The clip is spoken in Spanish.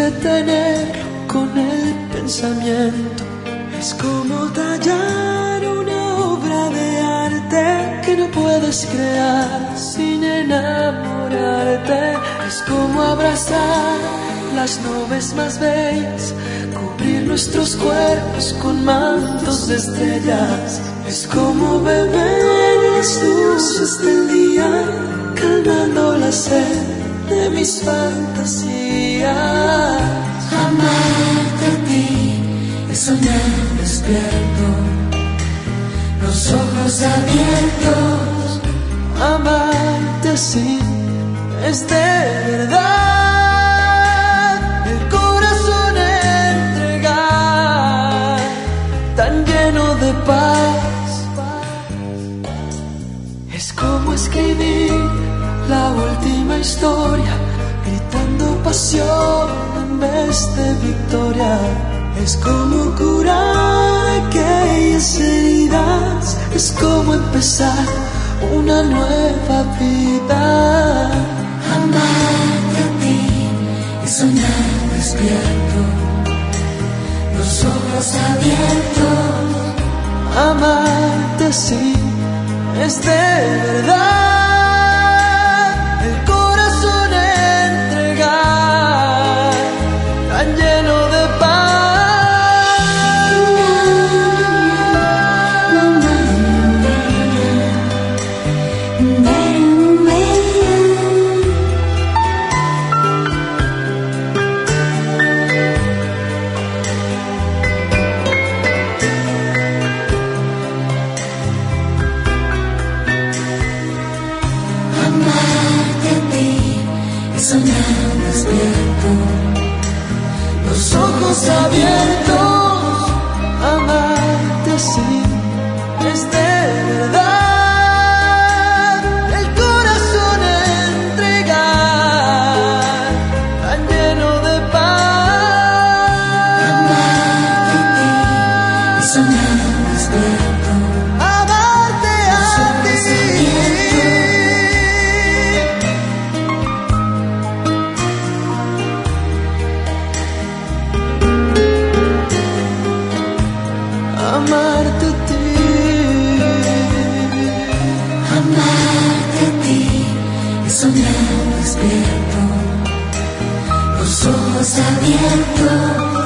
detenerlo con el pensamiento. Es como tallar una obra de arte que no puedes crear sin enamorarte. Es como abrazar las nubes más bellas, cubrir nuestros cuerpos con mantos de estrellas. Es como beber las luces del día, calmando la sed de mis fantasías. Amarte a ti es soñar despierto, los ojos abiertos. Amarte así es de verdad, el corazón entregar, tan lleno de paz. Es como escribir la última historia, gritando pasión en vez de victoria. Es como curar aquellas heridas, es como empezar una nueva vida. Amarte a ti es soñar despierto, los ojos abiertos. Amarte así es de verdad, el corazón entregar, tan lleno de paz. Amarte a ti es soñar despierto, Los ojos abiertos, amarte así es de verdad, el corazón entregar, tan lleno de paz. amarte a ti es soñar despierto, Amarte a ti. Amarte a ti. amarte a ti es soñar despierto, los ojos abiertos.